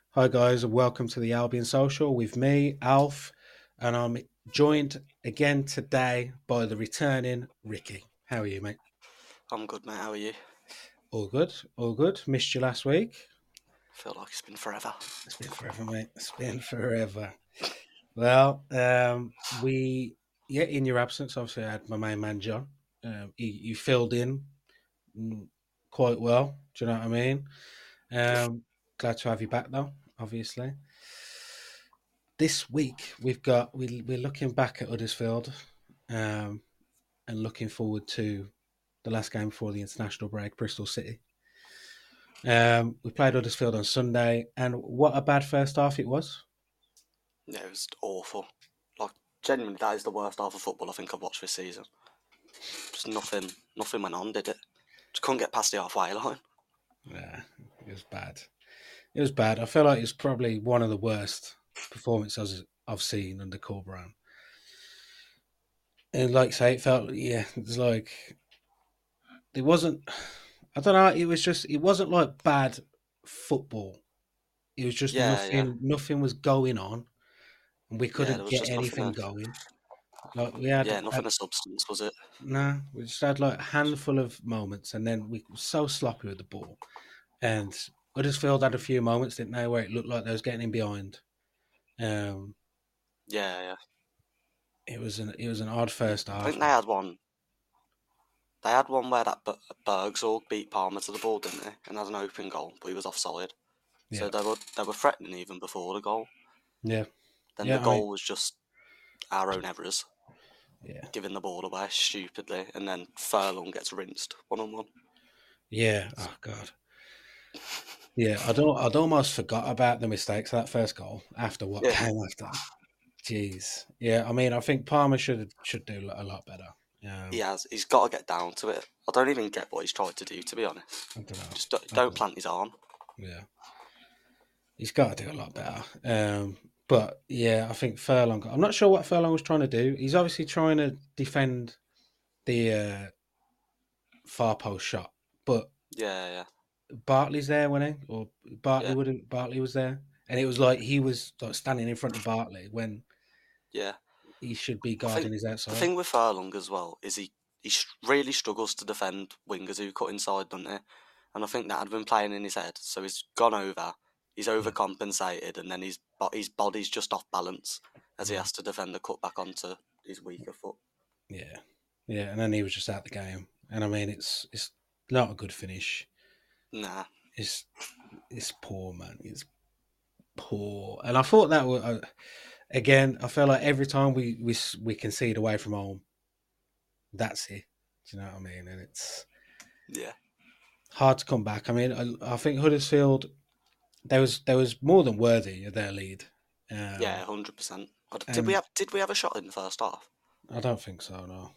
Hi, guys, and welcome to the Albion Social with me, Alf, and I'm joined again today by the returning Ricky. How are you, mate? I'm good, mate. How are you? All good, all good. Missed you last week. Feel like it's been forever. It's been forever, mate. It's been forever. Well, in your absence, obviously, I had my main man, John. He filled in mm, quite well. Do you know what I mean? Yep. Glad to have you back, though, obviously. This week we're looking back at Huddersfield, um, and looking forward to the last game before the international break, Bristol City. We played Huddersfield on Sunday, and what a bad first half it was. Yeah, it was awful. Like, genuinely, that is the worst half of football I think I've watched this season. Just nothing went on, did it? Just couldn't get past the halfway line. Yeah, it was bad. It was bad. I feel like it's probably one of the worst performances I've seen under Corberan. And like I say, it felt it was like it wasn't. I don't know. It wasn't like bad football. It was just Yeah, yeah, nothing. Nothing was going on, and we yeah. There couldn't was get just nothing anything of, going. Like we had, yeah, nothing of substance, was it? no, we just had like a handful of moments, and then we were so sloppy with the ball. And Huddersfield had a few moments, didn't they, where it looked like they was getting in behind. Um, Yeah, yeah. it was an odd first I half, think they man. had one. They had one where that Bergsorg beat Palmer to the ball, didn't they? And had an open goal, but he was offside. So Yeah, they were threatening even before the goal. yeah, Then the yeah. I mean, goal was just our own errors, yeah, giving the ball away stupidly, and then Furlong gets rinsed 1-on-1. yeah. Oh God, yeah. I'd almost forgot about the mistakes of that first goal after what Yeah, came after. Jeez, yeah. I mean, I think Palmer should do a lot better. he has. He's got to get down to it. I don't even get what he's tried to do, to be honest. I don't know. Just I don't don't, plant his arm. yeah. He's got to do a lot better. But yeah, I think Furlong. I'm not sure what Furlong was trying to do. He's obviously trying to defend the far post shot, but Yeah, yeah, Bartley's there, wasn't he? Or Bartley yeah, wouldn't. Bartley was there, and it was like he was like standing in front of Bartley when yeah. he should be I think guarding his the outside. thing with Furlong as well is he really struggles to defend wingers who cut inside, doesn't he? And I think that had been playing in his head. So he's gone over, he's Yeah, overcompensated, and then his body's just off balance as he mm, has to defend the cut back onto his weaker foot. yeah, yeah. And then he was just out the game. And I mean, it's not a good finish. Nah, It's it's poor, man. It's poor. And I thought that was again. I feel like every time we concede away from home, that's it. Do you know what I mean? And it's yeah, hard to come back. I mean, I think Huddersfield there was more than worthy of their lead. yeah, Um, 100%. and Did we have a shot in the first half? I don't think so. No,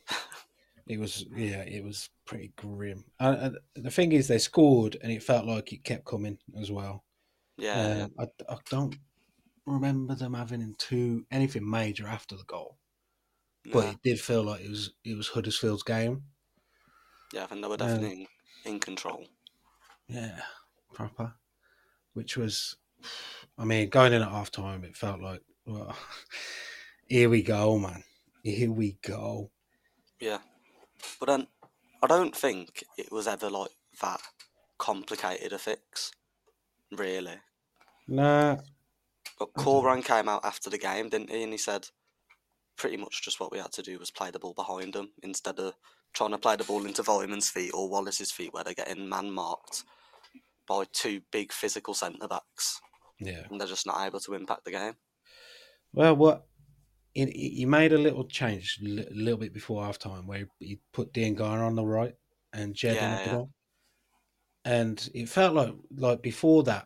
it was pretty grim. The thing is, they scored, and it felt like it kept coming as well. Yeah, yeah. I don't remember them having to anything major after the goal, but Nah. it did feel like it was Huddersfield's game. Yeah, I think they were Um, definitely in control. yeah, proper. Which was, I mean, going in at half time, it felt like, well, here we go, man. Here we go. Yeah. But then I don't think it was ever like that complicated a fix, really. Nah, But I don't know. Corran came out after the game, didn't he? And he said pretty much just what we had to do was play the ball behind them instead of trying to play the ball into Vyman's feet or Wallace's feet where they're getting man marked by two big physical centre backs Yeah. and they're just not able to impact the game. Well, what he made a little change a little bit before half time where he put Dean Garner on the right and Jed in the Yeah, yeah, middle. And it felt like before that,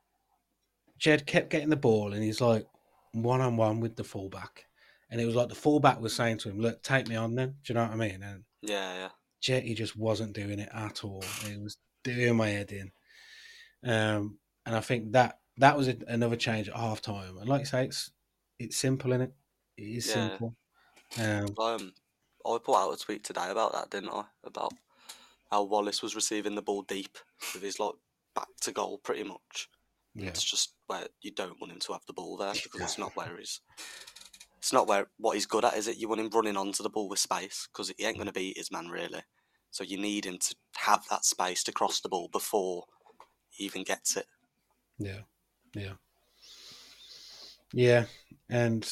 Jed kept getting the ball and he's like one on one with the fullback. And it was like the fullback was saying to him, look, take me on then. Do you know what I mean? And yeah, yeah, Jetty just wasn't doing it at all. It was doing my head in. And I think that was another change at half time. And like I say, it's simple in it. It is yeah. simple. Um, Um, I put out a tweet today about that, didn't I? About how Wallace was receiving the ball deep with his like back to goal pretty much. And Yeah. it's just where you don't want him to have the ball there because it's not where what he's good at, is it? You want him running onto the ball with space because he ain't going to beat his man really. So you need him to have that space to cross the ball before he even gets it. Yeah. Yeah. Yeah. And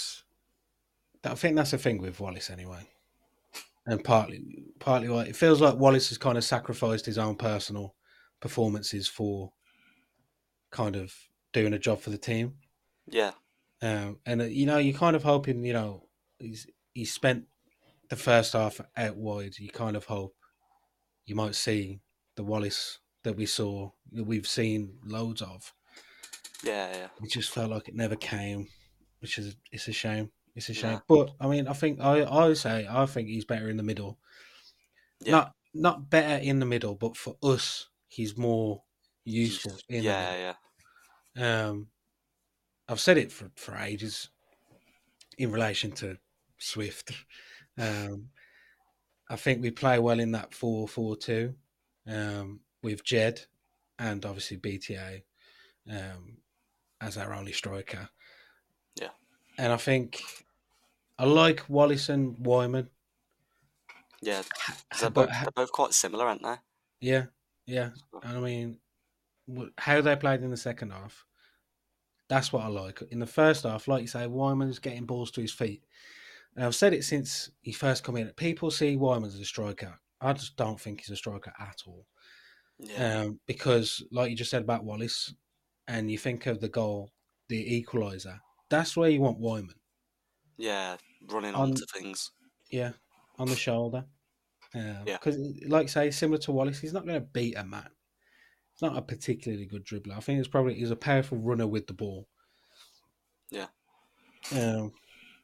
I think that's the thing with Wallace anyway. And partly why it feels like Wallace has kind of sacrificed his own personal performances for kind of doing a job for the team. Yeah, And you're kind of hoping, he's spent the first half out wide. You kind of hope you might see the Wallace that we've seen loads of. yeah. It just felt like it never came, it's a shame. It's a Yeah, shame. But I mean, I would say I think he's better in the middle. yeah. Not better in the middle, but for us, he's more useful in the middle. Yeah. Um, I've said it for ages in relation to Swift. Um, I think we play well in that 4-4-2 with Jed and obviously BTA um, as our only striker. Yeah. And I think I like Wallace and Wyman, Yeah, because but they're both quite similar, aren't they? yeah, yeah. And I mean, how they played in the second half, that's what I like. In the first half, like you say, Wyman's getting balls to his feet. And I've said it since he first come in. People see Wyman as a striker. I just don't think he's a striker at all. Yeah, Because, like you just said about Wallace, and you think of the goal, the equaliser, that's where you want Wyman yeah, running onto on, things. yeah, on the shoulder. Yeah, Because, like you say, similar to Wallace, he's not going to beat a man. He's not a particularly good dribbler. I think he's a powerful runner with the ball. yeah. Um,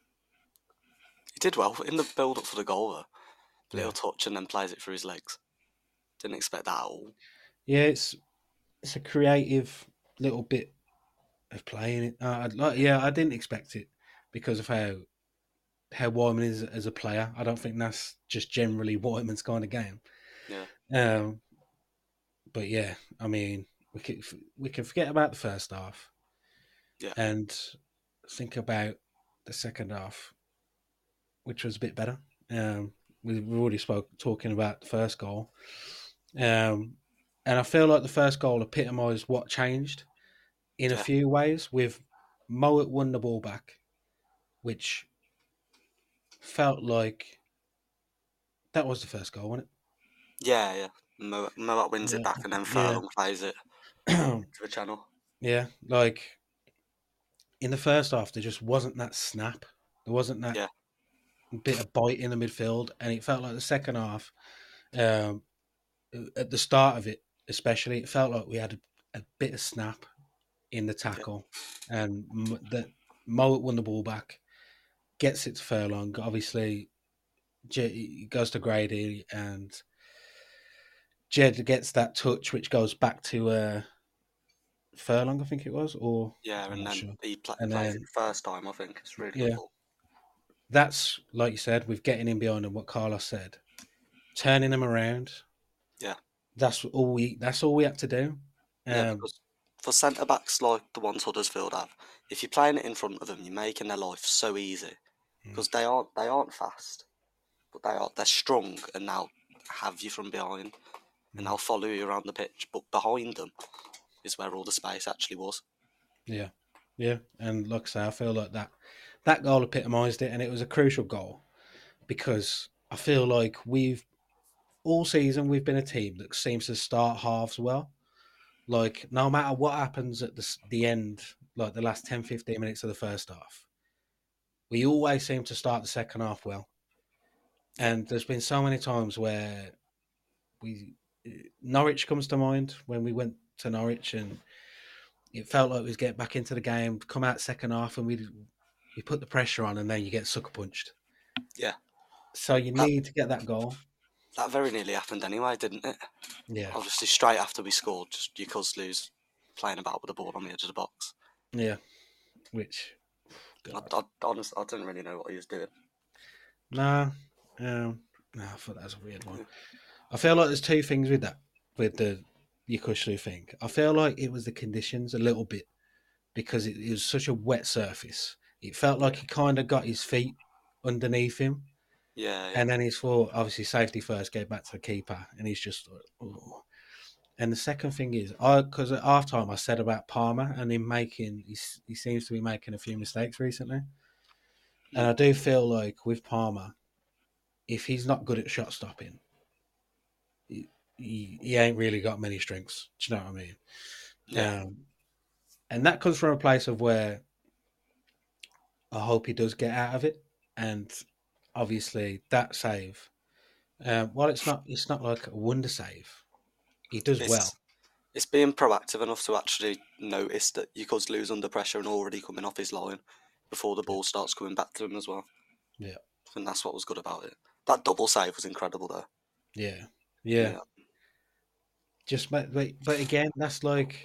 He did well in the build up for the goal, though. yeah, Little touch and then plays it through his legs. Didn't expect that at all. yeah, it's a creative little bit of playing it. I didn't expect it because of how Wyman is as a player. I don't think that's just generally Wyman's kind of game. Yeah, Um, but yeah, I mean, we can forget about the first half yeah, and think about the second half, which was a bit better. We've already talking about the first goal, um, and I feel like the first goal epitomised what changed in a yeah, few ways. With Mowat won the ball back, which felt like that was the first goal, wasn't yeah. Moat wins it it? back and then Yeah, Furlong plays it yeah, to the channel. yeah. Like in the first half, there just wasn't that snap. There wasn't that Yeah, bit of bite in the midfield, and it felt like the second half, um, at the start of it, especially, it felt like we had a bit of snap in the yeah, tackle, and that Mowat won the ball back, gets it to Furlong. Obviously, goes to Grady, and Jed gets that touch, which goes back to Furlong, I think it was, or yeah. I'm And not then sure. he And plays it then, first time. I think it's really good yeah, ball. that's like you said, with getting in behind and what Carlos said, turning them around. Yeah, That's all we had to do. yeah. Um, Because for centre backs like the ones Huddersfield have, if you're playing it in front of them, you're making their life so easy mm, because they aren't fast, but they're strong and they'll have you from behind and mm, they'll follow you around the pitch. But behind them is where all the space actually was. yeah, yeah, and like I say, I feel like that goal epitomised it, and it was a crucial goal because I feel like we've all season we've been a team that seems to start halves well. Like no matter what happens at the end, like the last 10, 15 minutes of the first half, we always seem to start the second half well. Yeah, And there's been so many times where we Norwich comes to mind when we went to Norwich and it felt like we was getting back into the game, come out second half, and we put the pressure on, and then you get sucker punched. yeah. So you That need to get that goal. that very nearly happened anyway, didn't it? Yeah, Obviously, straight after we scored, just because lose playing about with the ball on the edge of the box. yeah. Which, I, God, I honestly, I didn't really know what he was doing. nah, nah. I thought that was a weird one. I feel like there's two things with that, with the Yokushlu thing. I feel like it was the conditions a little bit. because it was such a wet surface. It felt like Yeah. he kind of got his feet underneath him, Yeah, yeah. and then he's thought, obviously, safety first, get back to the keeper, and he's just, oh. And the second thing is, because at half time I said about Palmer and him making, he seems to be making a few mistakes recently. And Mm. I do feel like with Palmer, if he's not good at shot stopping, he ain't really got many strengths. Do you know what I mean? Yeah. And that comes from a place of where I hope he does get out of it. And obviously that save, while it's not like a wonder save, he does well. It's being proactive enough to actually notice that you could lose under pressure and already coming off his line before the ball starts coming back to him as well. Yeah, I think that's what was good about it. That double save was incredible though. yeah, yeah. Yeah. Just but again, that's like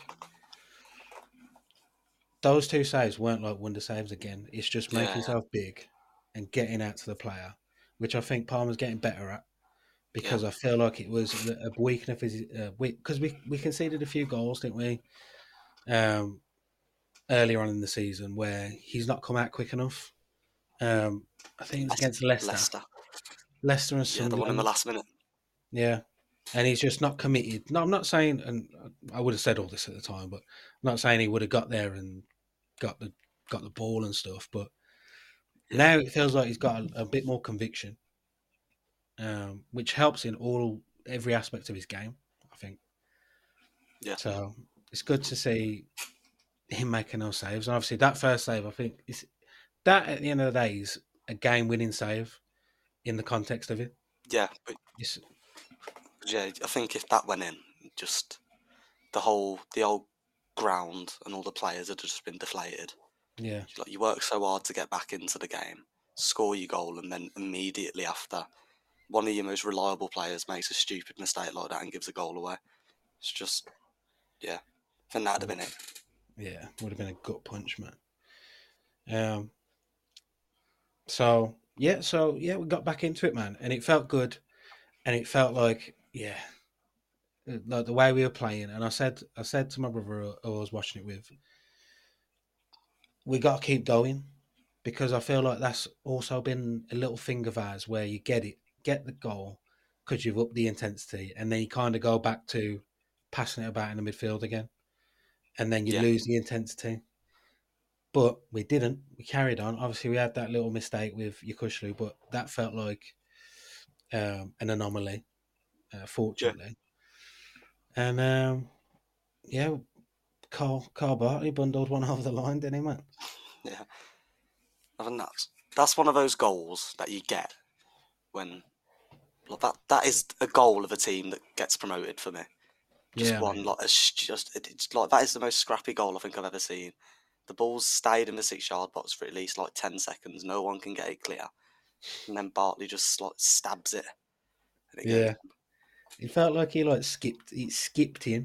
those two saves weren't like wonder saves again. It's just making Yeah, yourself big and getting out to the player, which I think Palmer's getting better at yeah. because I feel like it was a weakness of his because we conceded a few goals, didn't we? Um, Earlier on in the season where he's not come out quick enough. I think it was against Leicester, Leicester. Leicester and Yeah, the one in the Sunderland. last minute. Yeah, and he's just not committed. No, I'm not saying, and I would have said all this at the time, but I'm not saying he would have got there and got the got the ball and stuff. But Yeah, now it feels like he's got a bit more conviction, which helps in every aspect of his game. I think yeah, so. It's good to see him making those saves, and obviously that first save, I think, is that at the end of the day is a game-winning save in the context of it. yeah. But It's, yeah, I think if that went in, just the old ground and all the players had just been deflated. yeah, Like you work so hard to get back into the game, score your goal, and then immediately after, one of your most reliable players makes a stupid mistake like that and gives a goal away. It's just, yeah, I think that'd have been it. yeah, would have been a gut punch, man. Um, so yeah, we got back into it, man, and it felt good, and it felt like the way we were playing. And I said to my brother who I was watching it with, we got to keep going because I feel like that's also been a little thing of ours where you get the goal because you've upped the intensity, and then you kind of go back to passing it about in the midfield again, and then you Yeah, lose the intensity. But we didn't. We carried on. Obviously, we had that little mistake with Yakushlu, but that felt like an anomaly, yeah, fortunately. And yeah, Carl Bartley bundled one over the line, didn't he, man? yeah. I think that's one of those goals that you get when like that is a goal of a team that gets promoted for me. Just Yeah, one mate. like it's like that is the most scrappy goal I think I've ever seen. The ball's stayed in the 6 yard box for at least like 10 seconds. No one can get it clear, and then Bartley just like stabs it and it goes. Yeah, it felt like he skipped in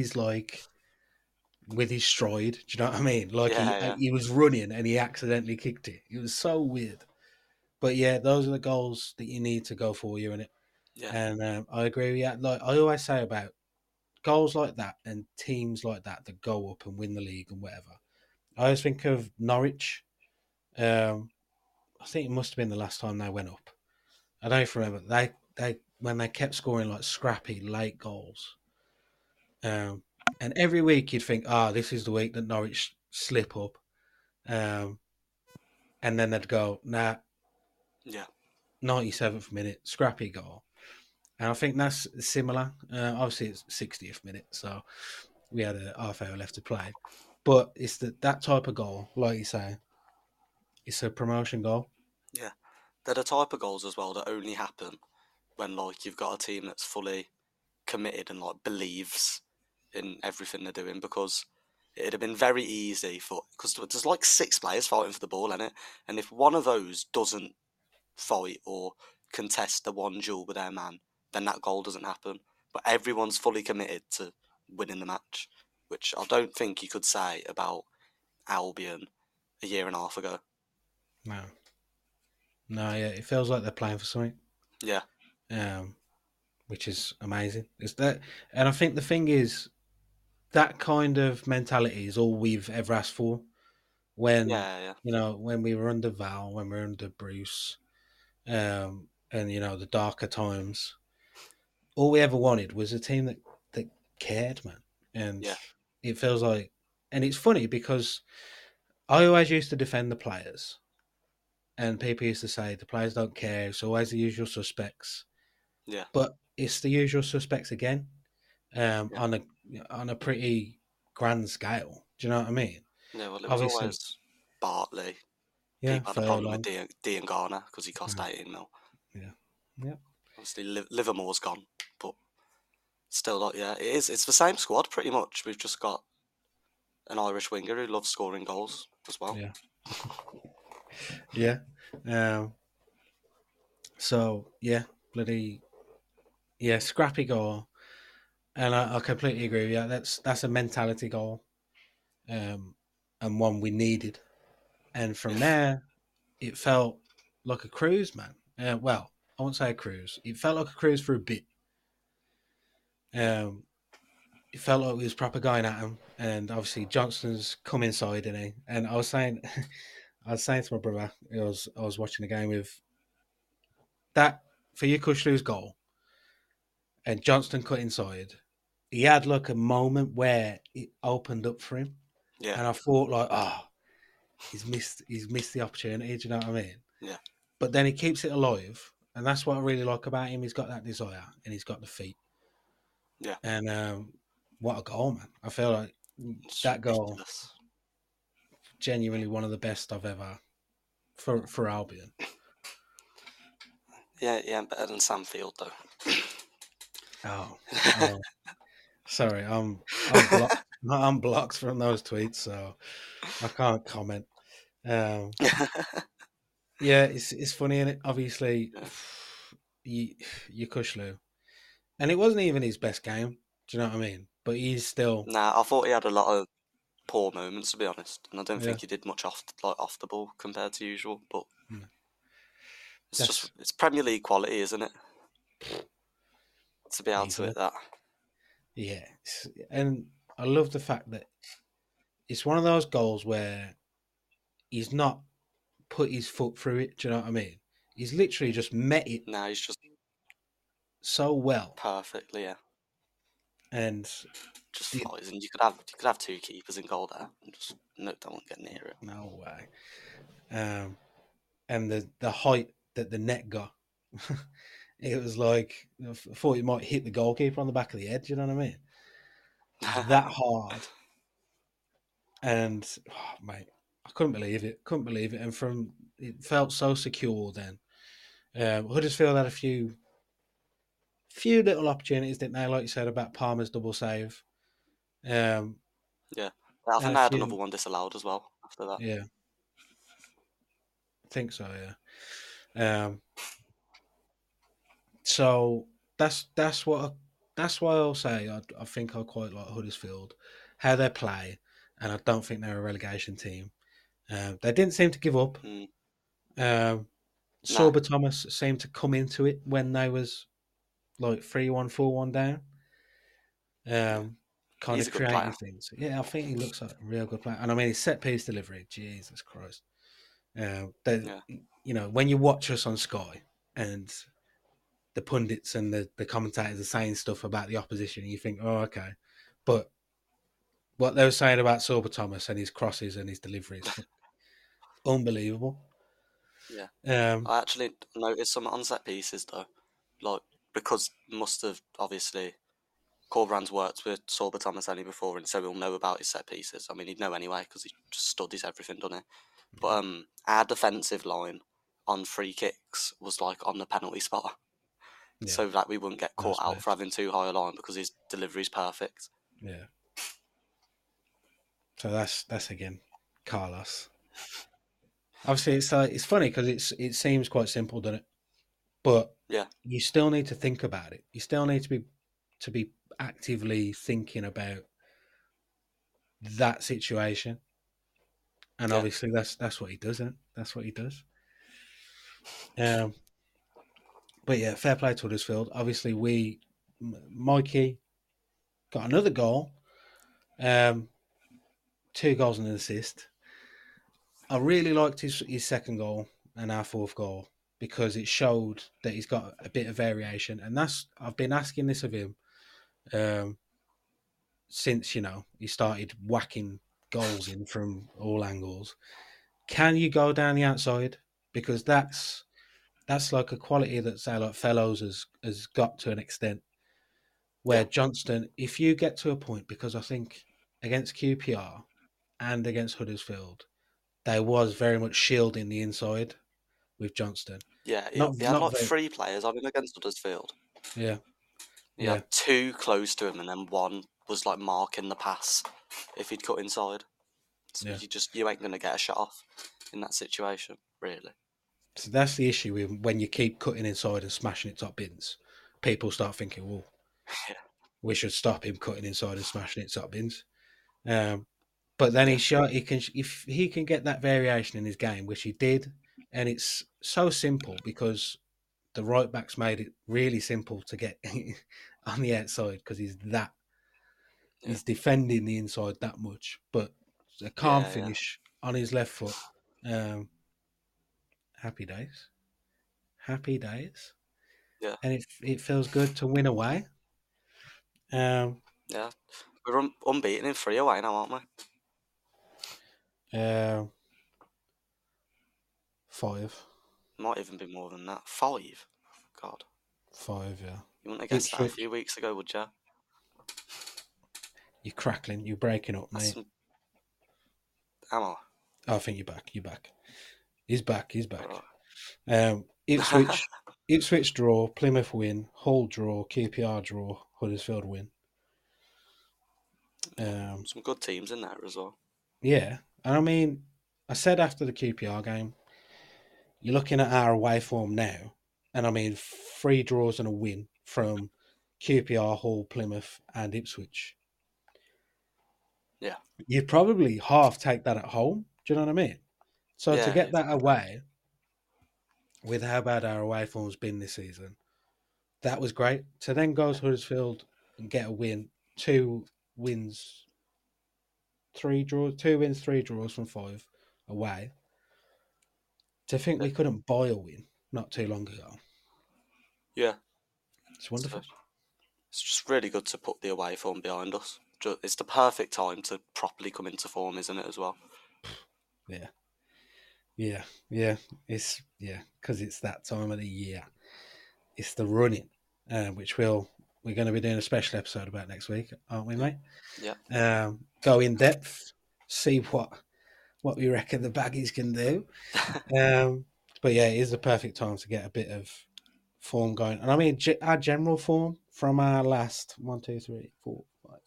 with his stride. Do you know what I mean? Like Yeah, yeah, he was running and he accidentally kicked it. It was so weird. But yeah, those are the goals that you need to go for you in it. yeah, And I agree with you. Like I always say about goals like that and teams like that go up and win the league and whatever. I always think of Norwich. Um, I think it must have been the last time they went up. I don't remember. They when they kept scoring like scrappy late goals. Um, and every week you'd think, this is the week that Norwich slip up. Um, and then they'd go, nah, yeah, 97th minute, scrappy goal. And I think that's similar. Obviously, it's 60th minute, so we had a half hour left to play. But it's that type of goal, like you say, it's a promotion goal. yeah. They're the type of goals as well that only happen when like you've got a team that's fully committed and like believes in everything they're doing because it'd have been very easy for because there's like 6 players fighting for the ball in it, and if one of those doesn't fight or contest the one duel with their man, then that goal doesn't happen. But everyone's fully committed to winning the match, which I don't think you could say about Albion a year and a half ago. No, no, yeah, it feels like they're playing for something, Yeah, um, which is amazing. Is that, and I think the thing is, that kind of mentality is all we've ever asked for. When Yeah, when we were under Val, when we were under Bruce, and the darker times, all we ever wanted was a team that cared, man. And yeah, it feels like, and it's funny because I always used to defend the players, and people used to say the players don't care. It's always the usual suspects, yeah, but it's the usual suspects again, yeah, on a pretty grand scale. Do you know what I mean? yeah. Well, it was Obviously, always Bartley. yeah, People had a problem with Furlong, Dean Garner because he cost yeah, 18 mil. yeah, yeah, Obviously, Livermore's gone, but still, not. Yeah, it is. It's the same squad pretty much. We've just got an Irish winger who loves scoring goals as well. yeah, yeah. Um, so yeah, bloody yeah, scrappy goal, and I completely agree with you. That's a mentality goal, um, and one we needed. And from Yeah, there, it felt like a cruise, man. Well, I won't say a cruise. It felt like a cruise for a bit. Um, it felt like we was proper going at him, and obviously Johnston's come inside, didn't he? And I was saying, I was saying to my brother, I was watching the game with that for Yukushlu's goal, and Johnston cut inside. He had like a moment where it opened up for him, yeah, and I thought like, he's missed the opportunity. Do you know what I mean? yeah, But then he keeps it alive, and that's what I really like about him. He's got that desire, and he's got the feet. yeah. And what a goal, man! I feel like It's that goal ridiculous. genuinely one of the best I've ever for Albion. Yeah, yeah, better than Sam Field though. Oh, oh, sorry, I'm blocked. I'm blocked from those tweets, so I can't comment. Um, yeah, it's funny, and obviously, Yeah. you Kushlu, and it wasn't even his best game. Do you know what I mean? But he's still, Nah, I thought he had a lot of poor moments to be honest, and I don't yeah, think he did much off the ball compared to usual. But mm, it's that's it's Premier League quality, isn't it? To be able to easily, hit that. yeah. And I love the fact that it's one of those goals where he's not put his foot through it. Do you know what I mean? He's literally just met it Now he's just so well, perfectly, yeah, and just the, flies. And you could have two keepers in goal there, and just no, don't get near it. no way. And the height that the net got, it was like I thought it might hit the goalkeeper on the back of the head. Do you know what I mean? That hard, and mate, I couldn't believe it. Couldn't believe it. And from it felt so secure. Then Huddersfield had a few little opportunities, didn't they? Like you said about Palmer's double save. Um, Yeah, I think and a they had another few, one disallowed as well after that. yeah, I think so. Yeah. So that's why I'll say I think I quite like Huddersfield, how they play, and I don't think they're a relegation team. They didn't seem to give up. Mm, Um, nah, Sorba Thomas seemed to come into it when they was like 3-1, 4-1 down. yeah, Kind he's of a good creating player. things. Yeah, I think he looks like a real good player. And I mean, his set piece delivery, Jesus Christ. They, Yeah, when you watch us on Sky and the pundits and the commentators are saying stuff about the opposition, and you think, oh, okay. But what they were saying about Sorba Thomas and his crosses and his deliveries, unbelievable. yeah. Um, I actually noticed some on set pieces though, like because must have obviously Corbrand's worked with Sorba Thomas Ellie before, and so he'll know about his set pieces. I mean, he'd know anyway because he just studies everything, doesn't he? But our defensive line on free kicks was like on the penalty spot, yeah, so that we wouldn't get caught that's out for best. having too high a line because his delivery's perfect. Yeah. So that's again Carlos. Obviously, it's funny because it seems quite simple, doesn't it? But Yeah, you still need to think about it. You still need to be actively thinking about that situation. And yeah, obviously, that's what he does, isn't it? That's what he does. Um, but yeah, fair play to Huddersfield. Obviously, Mikey got another goal, 2 goals and an assist. I really liked his second goal and our fourth goal because it showed that he's got a bit of variation, and that's I've been asking this of him um, since he started whacking goals in from all angles. Can you go down the outside? Because that's like a quality that say like Fellows has got to an extent Yeah, where Johnston, if you get to a point, because I think against QPR and against Huddersfield, they was very much shielding the inside with Johnston. yeah. Not He had not like very 3 players on him against Huddersfield. yeah, He yeah, had 2 close to him, and then one was like marking the pass if he'd cut inside. So yeah. you ain't gonna get a shot off in that situation, really. So that's the issue with when you keep cutting inside and smashing it top bins. People start thinking, well, Yeah, we should stop him cutting inside and smashing it top bins. Um, but then yeah, he can if he can get that variation in his game, which he did, and it's so simple because the right backs made it really simple to get on the outside because yeah, he's defending the inside that much, but a calm yeah, yeah, finish on his left foot. Um, happy days, happy days, yeah, and it feels good to win away. Um, yeah. We're unbeaten in 3 away now, aren't we? uh, 5, Might even be more than that. 5. God, 5, yeah. you wouldn't have guessed that a Ipswich, few weeks ago, would you? you're crackling, you're breaking up, That's mate. some. Am I? Oh, I think you're back. You're back. He's back. He's back. Alright. Ipswich, Ipswich draw, Plymouth win, Hull draw, QPR draw, Huddersfield win. Yeah, Um, some good teams in there as well. yeah, and I mean, I said after the QPR game, you're looking at our away form now, and I mean, 3 draws and a win from QPR, Hull, Plymouth, and Ipswich. Yeah, You'd probably half take that at home. Do you know what I mean? So to yeah, get that exactly. away, with how bad our away form's been this season, that was great. To then go to Huddersfield and get a win, 2 wins, 3 draws, 2 wins, 3 draws from 5 away. To think Yeah, we couldn't buy a win not too long ago, yeah. it's So wonderful. it's just really good to put the away form behind us. It's the perfect time to properly come into form, isn't it, as well? Yeah, yeah, yeah. It's because it's that time of the year. It's the running, which we're going to be doing a special episode about next week, aren't we, Yeah, mate? yeah, Go in depth, see what we reckon the baggies can do. Um, but yeah, it is the perfect time to get a bit of form going. And I mean, our general form from our last 1, 2, 3, 4, 5,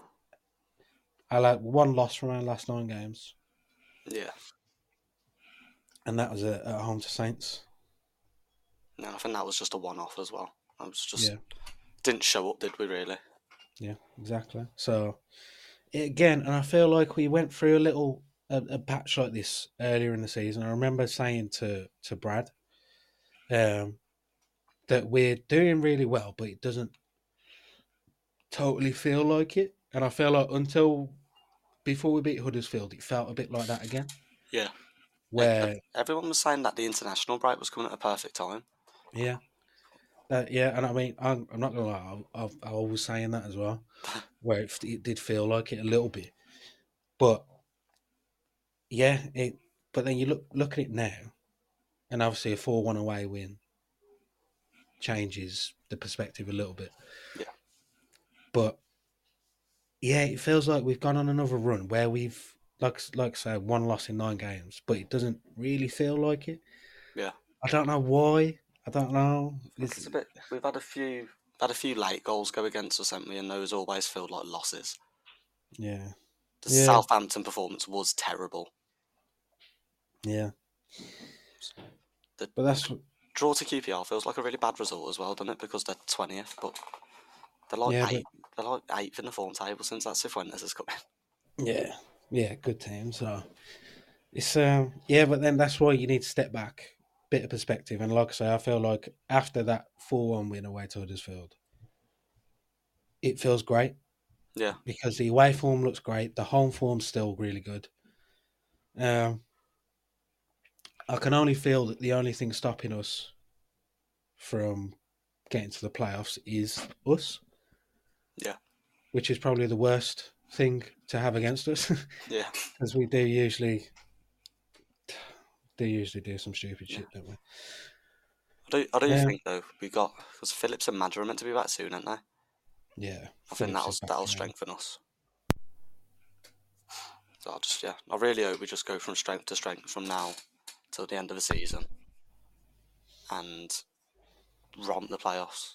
one loss from our last 9 games, yeah. and that was at home to Saints. No, I think that was just a one-off as well. I was just Yeah, didn't show up, did we? Really? yeah, exactly. So again, and I feel like we went through a patch like this earlier in the season. I remember saying to Brad um, that we're doing really well, but it doesn't totally feel like it. And I feel like until before we beat Huddersfield, it felt a bit like that again. Yeah. Where Everyone was saying that the international break was coming at a perfect time. yeah, yeah, and I mean, I'm not gonna lie, I was saying that as well, where it did feel like it a little bit, but yeah, it. But then you look at it now, and obviously a 4-1 away win changes the perspective a little bit. Yeah, But yeah, it feels like we've gone on another run where we've like say 1 loss in 9 games, but it doesn't really feel like it. yeah. I don't know why. I don't know. I think it's a bit. We've had a few late goals go against us, haven't we? And those always feel like losses. Yeah, The yeah, Southampton performance was terrible. yeah. The But that's draw to QPR feels like a really bad result as well, doesn't it? Because they're 20th, but they're like yeah, but eight. They're like eighth in the form table since that Cifuentes has come in. yeah, yeah. Good team. So it's yeah, but then that's why you need to step back, bit of perspective, and like I say, I feel like after that 4-1 win away to Huddersfield, it feels great. Yeah. because the away form looks great. The home form's still really good. Um, I can only feel that the only thing stopping us from getting to the playoffs is us, Yeah. which is probably the worst thing to have against us, Yeah. because we do usually do some stupid Yeah. shit, don't we? I do Yeah, think though we got because Phillips and Madra are meant to be back soon, aren't they? yeah. I think Phillips is back that'll now. strengthen us. So I really hope we just go from strength to strength from now till the end of the season and romp the playoffs.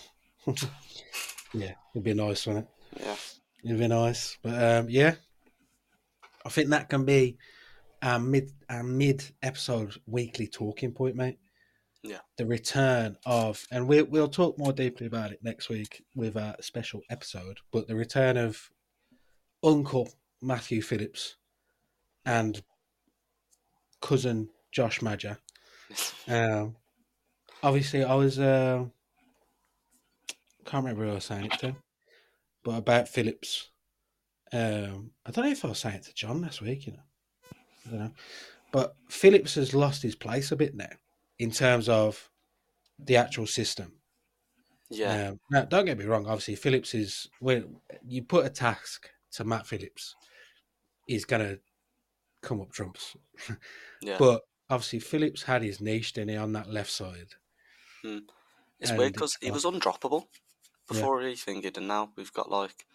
Yeah, it'd be nice, wouldn't it? Yeah. It'd be nice, but yeah, I think that can be our mid episode weekly talking point, mate. Yeah. The return of, and we'll talk more deeply about it next week with a special episode. But the return of Uncle Matthew Phillips Yeah. and cousin Josh Madger. Um, Obviously, I was can't remember who I was saying it to, but about Phillips. I don't know if I was saying it to John last week. I don't know. But Phillips has lost his place a bit now in terms of the actual system. Yeah. Now, don't get me wrong. Obviously, Phillips is when you put a task to Matt Phillips, he's gonna come up trumps. Yeah. But obviously, Phillips had his niche, didn't he, on that left side, Mm. It's weird and because it's he like, was undroppable yeah, before he fingered, and now we've got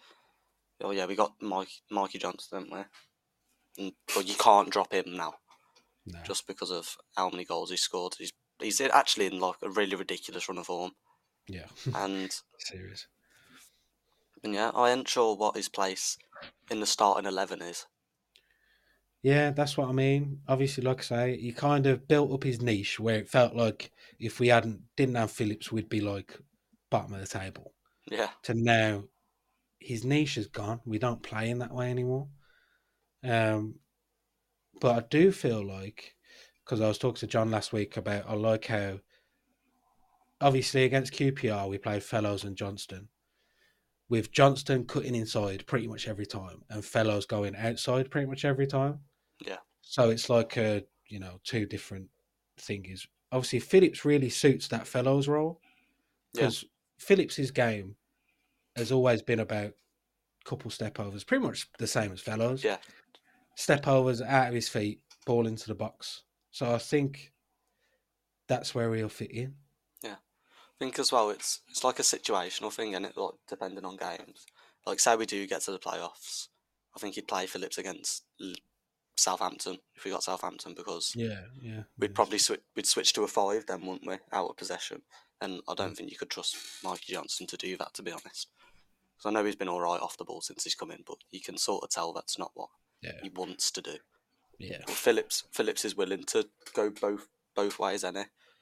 we got Mikey Johnson, haven't we? But you can't drop him now no, just because of how many goals he scored. He's actually in like a really ridiculous run of form, yeah, and serious. yeah, I ain't sure what his place in the starting 11 is. Yeah, that's what I mean. Obviously, like I say, he kind of built up his niche where it felt like if we didn't have Phillips, we'd be like bottom of the table. Yeah. To now, his niche is gone. We don't play in that way anymore. Um, but I do feel like, because I was talking to John last week about, I like how obviously against QPR we played Fellows and Johnston, with Johnston cutting inside pretty much every time and Fellows going outside pretty much every time. Yeah. So it's like two different things. Obviously, Phillips really suits that Fellows role Yeah. because Phillips's game has always been about couple step overs, pretty much the same as Fellows. Yeah. Step overs out of his feet, ball into the box. So I think that's where he'll fit in. Yeah. I think as well, it's like a situational thing, and it like depending on games. Like say we do get to the playoffs, I think he'd play Phillips against Southampton if we got Southampton because Yeah, yeah. we'd switch to a 5 then, wouldn't we? Out of possession, and I Mm. don't think you could trust Mikey Johnson to do that, to be honest. Because I know he's been all right off the ball since he's come in, but you can sort of tell that's not what Yeah, he wants to do. yeah, But Phillips is willing to go both ways, isn't he?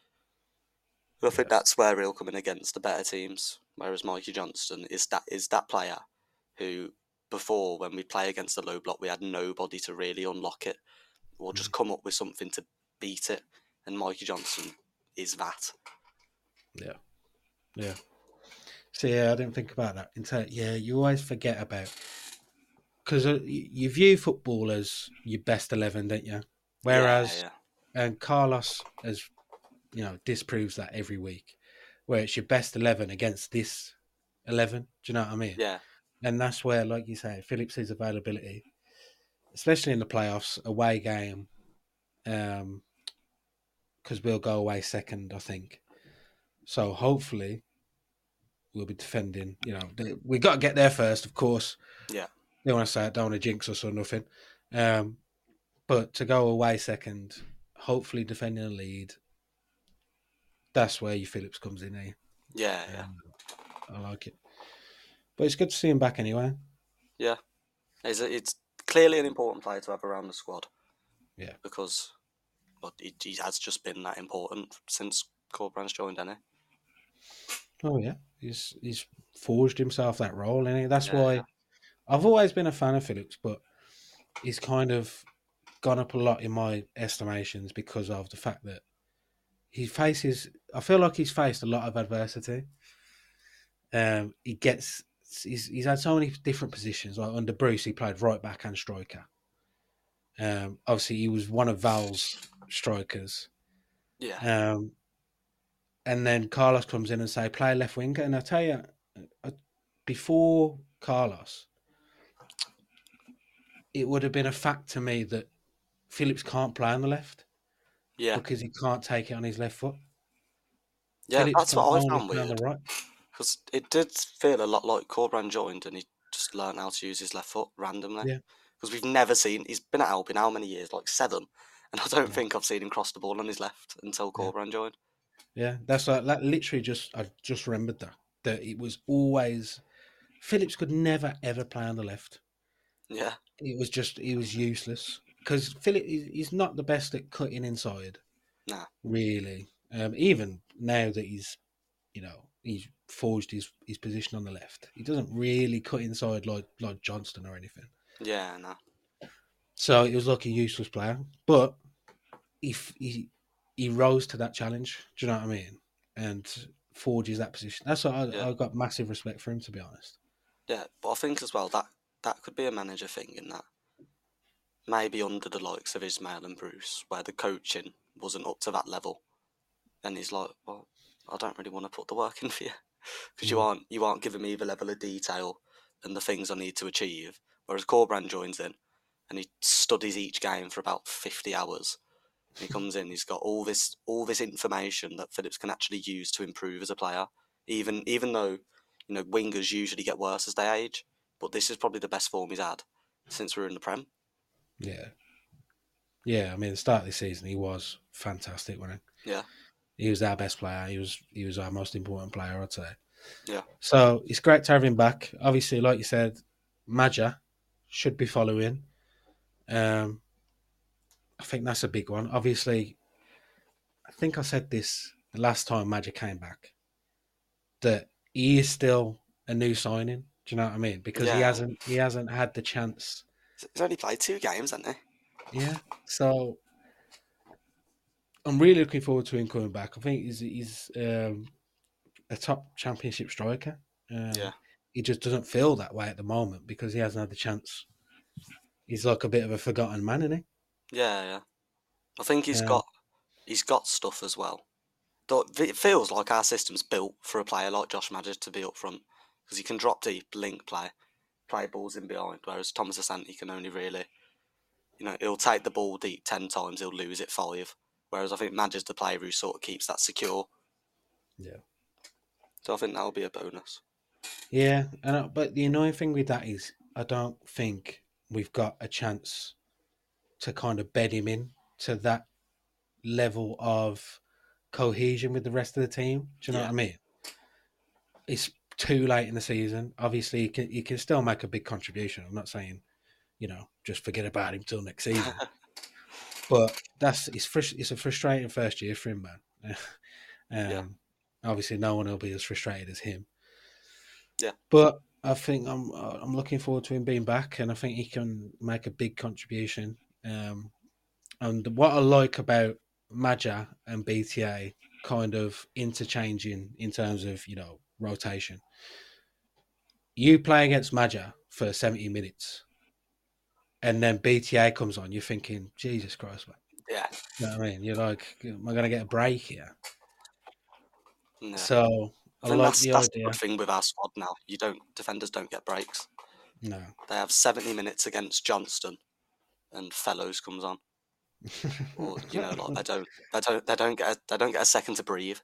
I think yeah. that's where he'll come in against the better teams. Whereas Mikey Johnston is that player who before when we play against the low block we had nobody to really unlock it or just Mm. come up with something to beat it. And Mikey Johnson is that. Yeah, yeah. So yeah, I didn't think about that. Yeah, you always forget about because you view football as your best 11, don't you? Yeah, Whereas, yeah, and Carlos as disproves that every week, where it's your best 11 against this 11. Do you know what I mean? yeah, And that's where, like you say, Phillips' availability, especially in the playoffs, away game, because we'll go away second, I think. So hopefully we'll be defending. We got to get there first, of course. yeah, Don't want to say it, don't want to jinx us or nothing. Um, but to go away second, hopefully defending a lead, that's where your Phillips comes in here. yeah, yeah, Um, I like it. But it's good to see him back anyway. yeah. It's clearly an important player to have around the squad Yeah. because he has just been that important since Corbrand's joined, hasn't Oh yeah. He's forged himself that role, and he? that's Yeah, yeah, why I've always been a fan of Phillips, but he's kind of gone up a lot in my estimations because of the fact that he faces. I feel like he's faced a lot of adversity. He gets he's had so many different positions. Like under Bruce, he played right back and striker. Obviously, he was one of Val's strikers. Yeah. Um, and then Carlos comes in and say, play left winger. And I tell you, before Carlos, it would have been a fact to me that Phillips can't play on the left Yeah. because he can't take it on his left foot. Yeah, Phillips that's can what I only found play on the weird. right. Because it did feel a lot like Corberan joined and he just learned how to use his left foot randomly. Yeah, Because we've never seen, he's been at Albion how many years? Like 7. And I don't yeah, think I've seen him cross the ball on his left until yeah, Corberan joined. yeah. That's like that. Literally, I just remembered that it was always Phillips could never ever play on the left. Yeah. He was useless because Phillips he's not the best at cutting inside, Nah. really. Even now that he's forged his position on the left, he doesn't really cut inside like Johnston or anything. Yeah, nah. So he was like a useless player, but he he rose to that challenge. Do you know what I mean? And forges that position. That's what Yeah. I got massive respect for him, to be honest. Yeah. But I think as well that could be a manager thing in that maybe under the likes of Ismail and Bruce, where the coaching wasn't up to that level. And he's like, well, I don't really want to put the work in for you. Because Mm. you aren't giving me the level of detail and the things I need to achieve. Whereas Corbrand joins in and he studies each game for about 50 hours. And he comes in, he's got all this information that Phillips can actually use to improve as a player. Even though, wingers usually get worse as they age, but this is probably the best form he's had since we were in the Prem. Yeah, yeah. I mean, the start of the season, he was fantastic, wasn't Yeah, he? He was our best player. He was our most important player, I'd say. yeah, So it's great to have him back. Obviously, like you said, Maja should be following. Um, I think that's a big one. Obviously, I think I said this the last time Maja came back that he is still a new signing. Do you know what I mean? Because yeah. he hasn't had the chance. He's only played 2 games, hasn't Yeah. So I'm really looking forward to him coming back. I think he's a top championship striker. he? Yeah, He just doesn't feel that way at the moment because he hasn't had the chance. He's like a bit of a forgotten man, isn't yeah, yeah. I think he? Um, he's got stuff as well. Though it feels like our system's built for a player like Josh Maja to be up front because he can drop deep, link play balls in behind, whereas Thomas Asante can only really, he'll take the ball deep 10 times, he'll lose it 5. Whereas I think Maja's the player who sort of keeps that secure. yeah. So I think that'll be a bonus. Yeah, but the annoying thing with that is I don't think we've got a chance to kind of bed him in to that level of cohesion with the rest of the team. Do you know what Yeah. I mean? It's too late in the season. Obviously, he can still make a big contribution. I'm not saying just forget about him till next season, but it's a frustrating first year for him, man. Yeah. Obviously, no one will be as frustrated as him. Yeah. But I think I'm looking forward to him being back, and I think he can make a big contribution. And what I like about Maja and BTA kind of interchanging in terms of rotation. You play against Maja for 70 minutes, and then BTA comes on. You're thinking, Jesus Christ, man. Yeah. You know what I mean? You're like, am I going to get a break here? Yeah. So I I think like that's the that's the good idea. thing with our squad now. Defenders don't get breaks. No. They have 70 minutes against Johnston, and Fellows comes on, or like they don't get a second to breathe.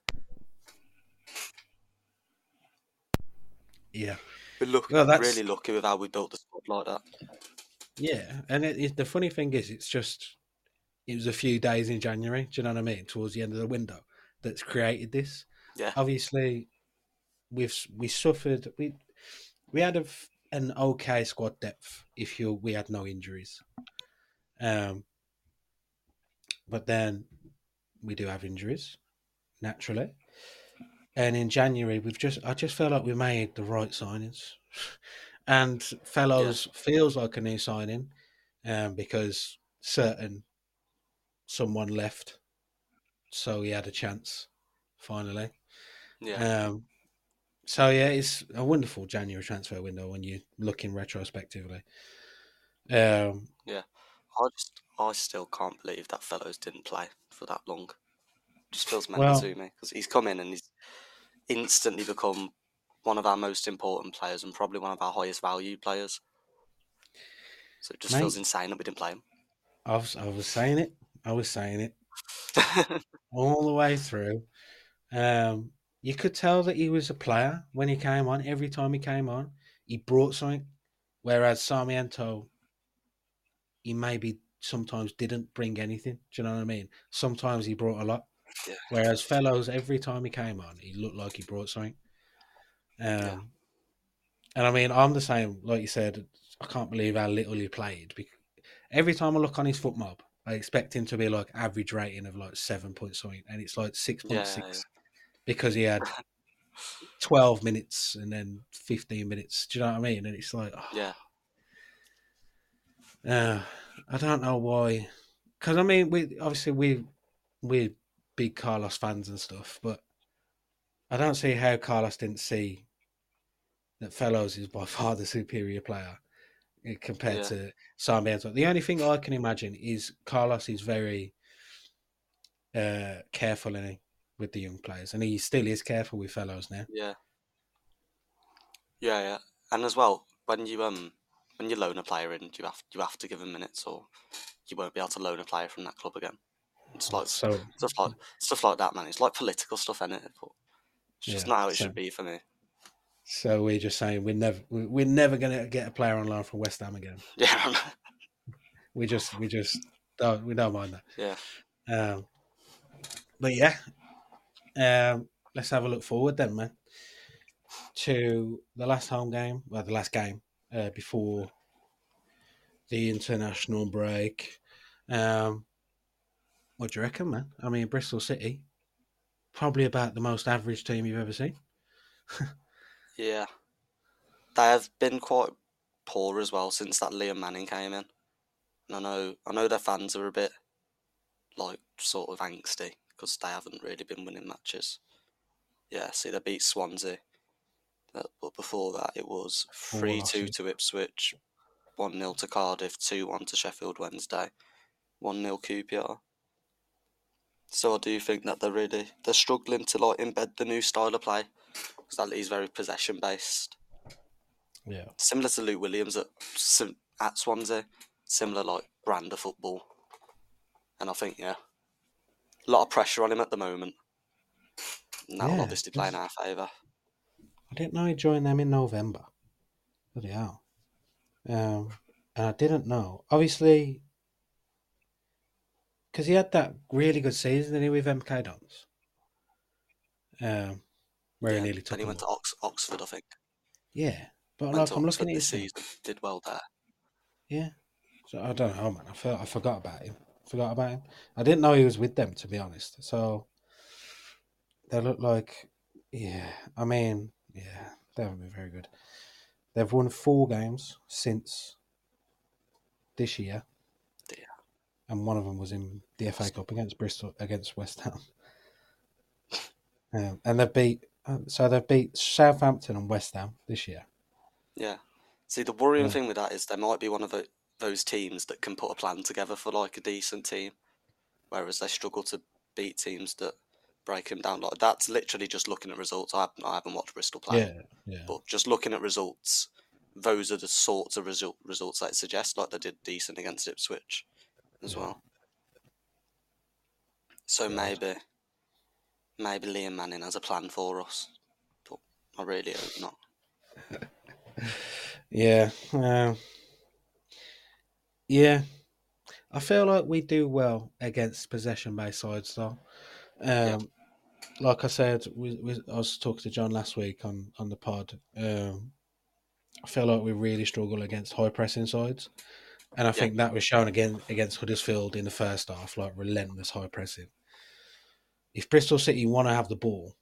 Yeah. We're Well, really that's lucky with how we built the squad like that. yeah. And the funny thing is, it was a few days in January. Do you know what I mean? Towards the end of the window, that's created this. Yeah, Obviously, we suffered. We had an okay squad depth if we had no injuries. Um, but then we do have injuries naturally. And in January, I just felt like we made the right signings. And yeah, Fellows feels like a new signing, because someone left, so he had a chance finally. yeah, Um, So yeah, it's a wonderful January transfer window when you look in retrospectively. Yeah, I still can't believe that Fellows didn't play for that long. Just feels mental Well, to me because he's come in and he's instantly become one of our most important players and probably one of our highest valued players. So it just feels mate, insane that we didn't play him. I was saying it. I was saying it all the way through. Um, you could tell that he was a player when he came on. Every time he came on, he brought something. Whereas Sarmiento, he maybe sometimes didn't bring anything. Do you know what I mean? Sometimes he brought a lot. Yeah, Whereas Fellows, every time he came on, he looked like he brought something. yeah, Um, and I mean, I'm the same. Like you said, I can't believe how little he played. Every time I look on his foot mob, I expect him to be like average rating of like 7 point something, and it's like six point yeah, six because he had 12 minutes and then 15 minutes. Do you know what I mean? And it's like, yeah, uh, I don't know why. Because I mean, we're big Carlos fans and stuff, but I don't see how Carlos didn't see that Fellows is by far the superior player compared yeah, to Sarmiento. The only thing I can imagine is Carlos is very careful in with the young players, and he still is careful with Fellows now. yeah, yeah, yeah. And as well, when you loan a player in, you have to give him minutes, or you won't be able to loan a player from that club again. It's like So stuff like that, man. It's like political stuff, innit? But it's just yeah, not how it should be for me. so we're just saying we're never gonna get a player on loan from West Ham again. Yeah, We just we don't mind yeah, that. But yeah, let's have a look forward then, man, to the last home game. Well, the last game before the international break. Um, what do you reckon, man? I mean, Bristol City probably about the most average team you've ever seen. yeah. They have been quite poor as well since that Liam Manning came in. And I know their fans are a bit like sort of angsty because they haven't really been winning matches. Yeah, see, they beat Swansea, but before that it was Four 3-2 losses. to Ipswich, 1-0 to Cardiff, 2-1 to Sheffield Wednesday, 1-0 QPR. So I do think that they're struggling to like embed the new style of play because that is very possession based, Yeah, similar to Luke Williams at Swansea, similar like brand of football. And I think a lot of pressure on him at the moment. And that'll yeah. obviously play in our favour. I didn't know he joined them in November. Bloody hell. And I didn't know. Obviously, because he had that really good season, didn't he, with MK Dons, where he Yeah, nearly then took he them went to all. Oxford, I think. Yeah, but Went like to I'm looking Oxford at this his thing. season, did well there. Yeah, so I don't know, man. I forgot about him. Forgot about him. I didn't know he was with them, to be honest. So they look like, yeah. I mean, yeah, they haven't been very good. They've won 4 games since this year, Yeah, and one of them was in the FA Cup against Bristol, against West Ham. And they've beat Southampton and West Ham this year. yeah. See, the worrying Yeah, thing with that is they might be one of those teams that can put a plan together for like a decent team, whereas they struggle to beat teams that break them down. Like that's literally just looking at results. I haven't watched Bristol play, yeah, yeah, but just looking at results, those are the sorts of results that suggest like they did decent against Ipswich as yeah. well. So God. maybe Liam Manning has a plan for us, but I really hope not. Yeah, yeah. I feel like we do well against possession-based sides, though. Yeah, Um, like I said, I was talking to John last week on the pod. I feel like we really struggle against high pressing sides, and I yeah, think that was shown again against Huddersfield in the first half, like relentless high pressing. If Bristol City want to have the ball,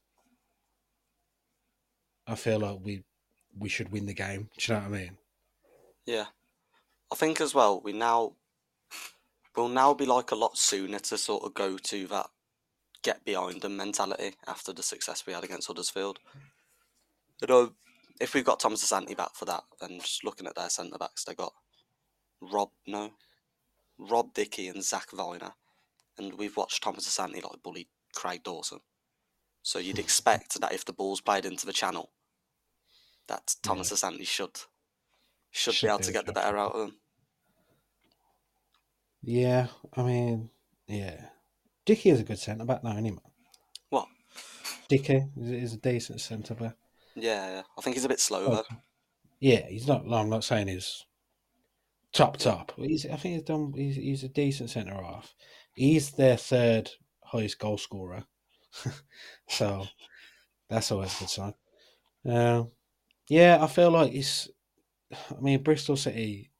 I feel like we should win the game. Do you know what I mean? yeah. I think as well we'll now be like a lot sooner to sort of go to that get behind them mentality after the success we had against Huddersfield. You know, if we've got Thomas Asante back for that, then just looking at their centre backs, they got Rob Dickey and Zach Viner, and we've watched Thomas Asante like bully Craig Dawson. So you'd expect that if the ball's played into the channel, that Thomas Asante should be able do to the get the job. better out of them. Yeah, I mean, yeah. Dickey is a good centre back now, anyway. What? Dickey is a decent centre back. Yeah, I think he's a bit slow though. Yeah, he's not. I'm not saying he's top. Yeah. I think he's done. He's a decent centre half. He's their third highest goal scorer, so that's always a good sign. Yeah, I feel like it's. I mean, Bristol City.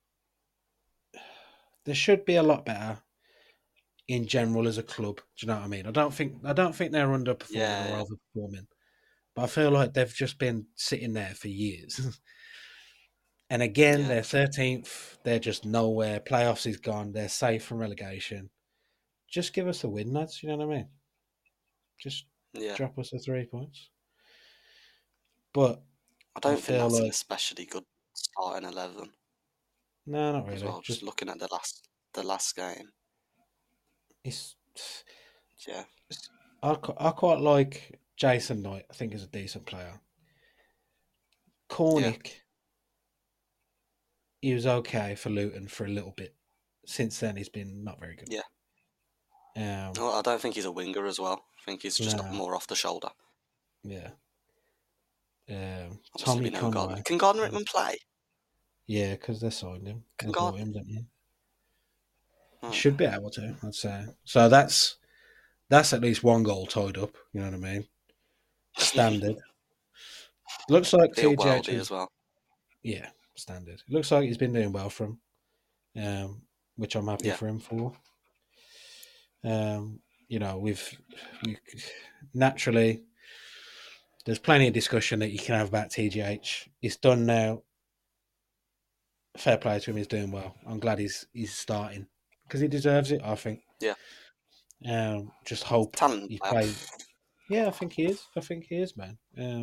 There should be a lot better in general as a club. Do you know what I mean? I don't think they're underperforming or Yeah, overperforming, but I feel like they've just been sitting there for years. And again, yeah, they're 13th. They're just nowhere. Playoffs is gone. They're safe from relegation. Just give us a win, lads. You know what I mean? Just yeah. drop us the 3 points. But I I don't think feel that's an like especially good starting 11 no, not as really. well. Just Just looking at the last game. it's. Yeah, I quite like Jason Knight. I think he's a decent player. yeah. Cornick, he was okay for Luton for a little bit. Since then, he's been not very good. Yeah. Um, Well, I don't think he's a winger as well. I think he's just no, more off the shoulder. yeah. Obviously, we Tommy know Gardner. Conway. Can Gardner Rickman play? Yeah, because they signed him. Can They bought Gardner? him, didn't they? Oh, Should be able to, I'd say. So that's at least one goal tied up. You know what I mean? Standard. Looks like Theo TGH Welby has as well. yeah, standard. It looks like he's been doing well for him, which I'm happy Yeah, for him for. You know, we naturally there's plenty of discussion that you can have about TGH. It's done now. Fair play to him. He's doing well. I'm glad he's starting because he deserves it. I think. yeah. Just hope Talent he player. plays. Yeah, I think he is. I think he is, man.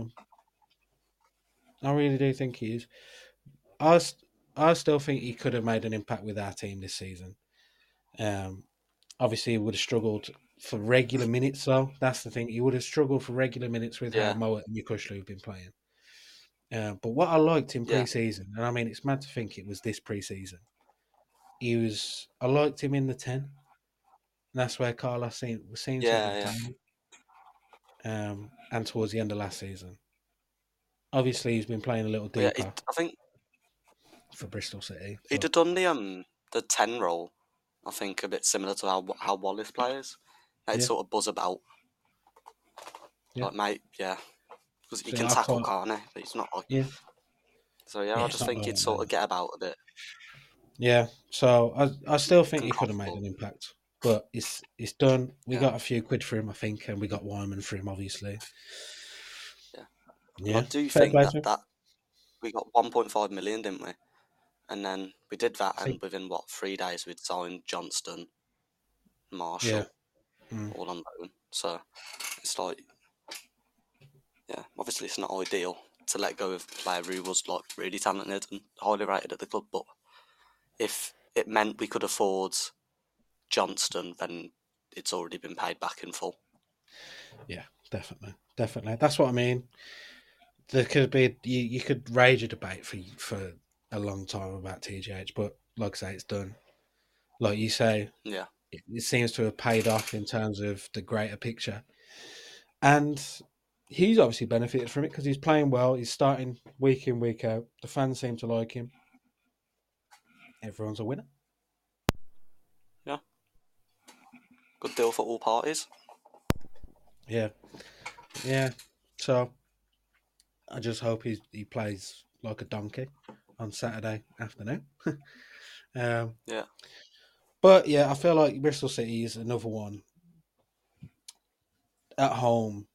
I really do think he is. I, I still think he could have made an impact with our team this season. Um, Obviously, he would have struggled for regular minutes, though. That's the thing. He would have struggled for regular minutes with how Yeah, Moat and Yukushlu have been playing. But what I liked in yeah, pre-season, and I mean, it's mad to think it was this pre-season. I liked him in the 10. And that's where Carlos seems to have been yeah, yeah. playing. And towards the end of last season. Obviously, he's been playing a little Well, yeah, deeper I think for Bristol City. he'd But have done the 10 role. I think a bit similar to how Wallace plays. They'd yeah, sort of buzz about, yeah. like, mate, yeah, because he So can I tackle, quite, can't he? But he's not like. yeah, So yeah, yeah. I It's just not think like he'd sort of get about a bit. yeah. So I still think Looking he could have made comfortable. an impact, but it's done. We Yeah, got a few quid for him, I think, and we got Wyman for him, obviously. yeah. And I Yeah, do fair think play that to him. that we got 1.5 million, didn't we? And then we did that, I and think within 3 days we'd signed Johnston, yeah, Marshall, mm, all on loan. So it's like, yeah, obviously it's not ideal to let go of a player who was like really talented and highly rated at the club, but if it meant we could afford Johnston, then it's already been paid back in full. yeah, definitely. That's what I mean. There could be you could rage a debate for a long time about TGH, but like I say, it's done. Like you say, Yeah, it seems to have paid off in terms of the greater picture. And he's obviously benefited from it because he's playing well. He's starting week in, week out. The fans seem to like him. Everyone's a winner. yeah, good deal for all parties. Yeah, yeah. So I just hope he plays like a donkey on Saturday afternoon. um, Yeah, but yeah, I feel like Bristol City is another one at home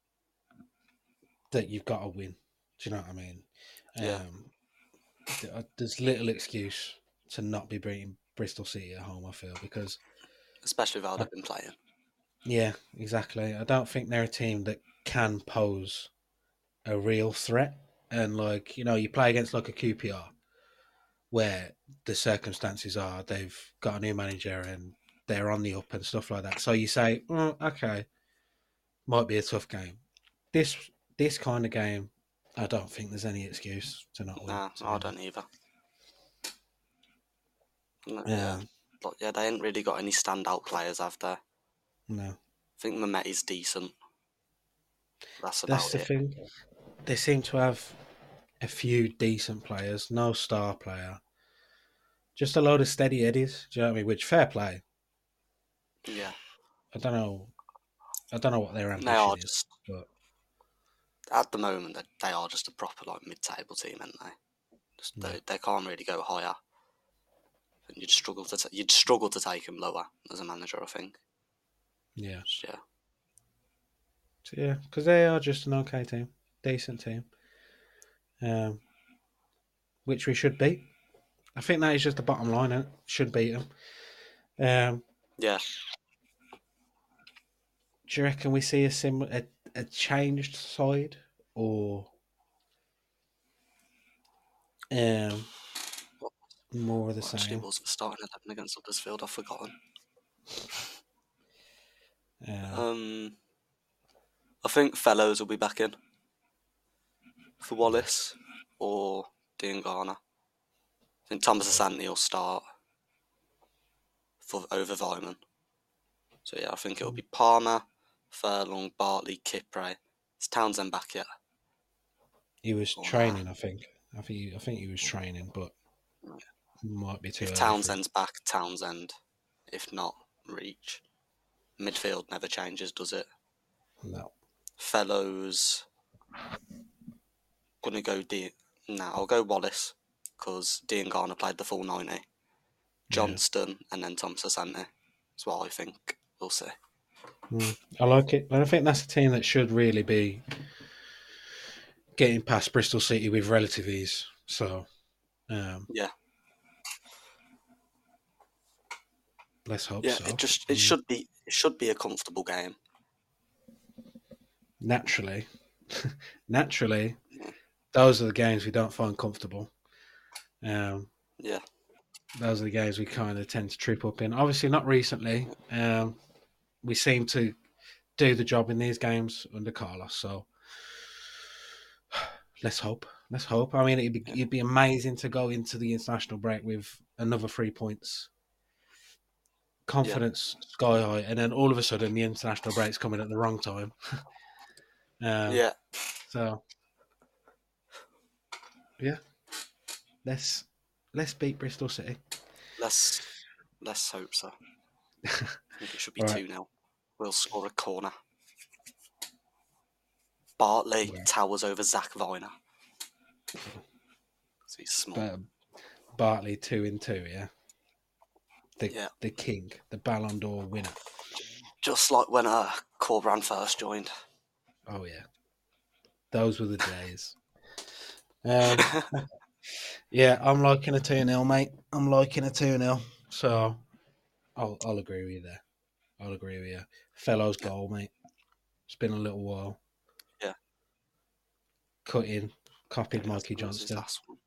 that you've got to win. Do you know what I mean? yeah, There's little excuse to not be beating Bristol City at home. I feel because especially with how I, they've been playing. yeah, exactly. I don't think they're a team that can pose a real threat. And like, you play against like a QPR where the circumstances are they've got a new manager and they're on the up and stuff like that. So you say, okay, might be a tough game. This this kind of game, I don't think there's any excuse to not win. Nah, To be I honest, don't either. Yeah, um, but yeah, they ain't really got any standout players, have they? I no, think Mehmeti's decent. That's that's about the it. thing. They seem to have a few decent players, no star player, just a load of steady eddies. Do you know what I mean? Which fair play. Yeah, I don't know. I don't know what their they are ambition is, just but at the moment they are just a proper like mid-table team, aren't they? Just, yeah, they can't really go higher. And you'd struggle to take them lower as a manager, I think. yeah, Yeah, so, yeah, because they are just an okay team, decent team, um, which we should beat. I think that is just the bottom line. It should beat them. Um, yeah. do you reckon we see a changed side or um, more of the What actually same? was the starting 11 against Huddersfield? I've forgotten. Um, Um, I think Fellows will be back in for yeah, Wallace or Dean Garner. I think Thomas yeah. Asante will start for over Vyman. So yeah, I think it'll be Palmer, Furlong, Bartley, Kipre. Is Townsend back yet? He was Or nah? training. I think he was training, but might be too If early for him. Townsend's back, Townsend. If not, Reach. Midfield never changes, does it? No. Fellows. Gonna go Nah, I'll go Wallace because Dean Garner played the full 90. Yeah. Johnston and then Thomas Asante. That's what I think. We'll see. I like it. And I think that's a team that should really be getting past Bristol City with relative ease. So Yeah, let's hope yeah. so. It should be a comfortable game. Naturally, naturally, Yeah, those are the games we don't find comfortable. Um, yeah, those are the games we kind of tend to trip up in. Obviously, not recently. We seem to do the job in these games under Carlos. So let's hope. Let's hope. I mean, yeah, it'd be amazing to go into the international break with another 3 points, yeah, confidence sky high, and then all of a sudden the international break's coming at the wrong time. Um, yeah. so yeah, let's beat Bristol City. Let's hope so. I think it should be All right. 2-0. We'll score a corner. Bartley Yeah. towers over Zach Viner. He's small. But Bartley 2-2. Yeah. The Yeah, the king, the Ballon d'Or winner. just like when Corberan first joined. Oh yeah, those were the days. Um, yeah, I'm liking a 2-0, mate. I'm liking a 2-0. So I'll agree with you there. I'll agree with you. Fellow's Yeah, goal, mate. It's been a little while. yeah. Cut in, Yeah, copied that's Mikey that was his Johnston. last one.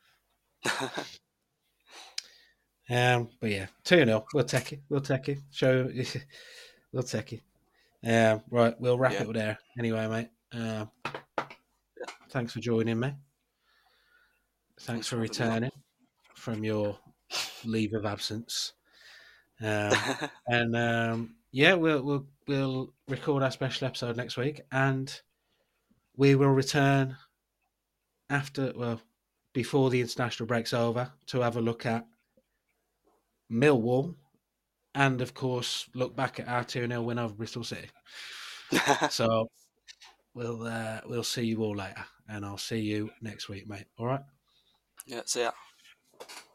But yeah, 2-0. We'll take it. We'll take it. We'll take it. Right, we'll wrap Yeah, it there. Anyway, mate. yeah. Thanks for joining me. Thanks Thanks for for having me on. returning from your leave of absence. And yeah, we'll record our special episode next week, and we will return before the international break's over to have a look at Millwall, and of course look back at our 2-0 win over Bristol City. So we'll see you all later, and I'll see you next week, mate. All right. Yeah, see ya.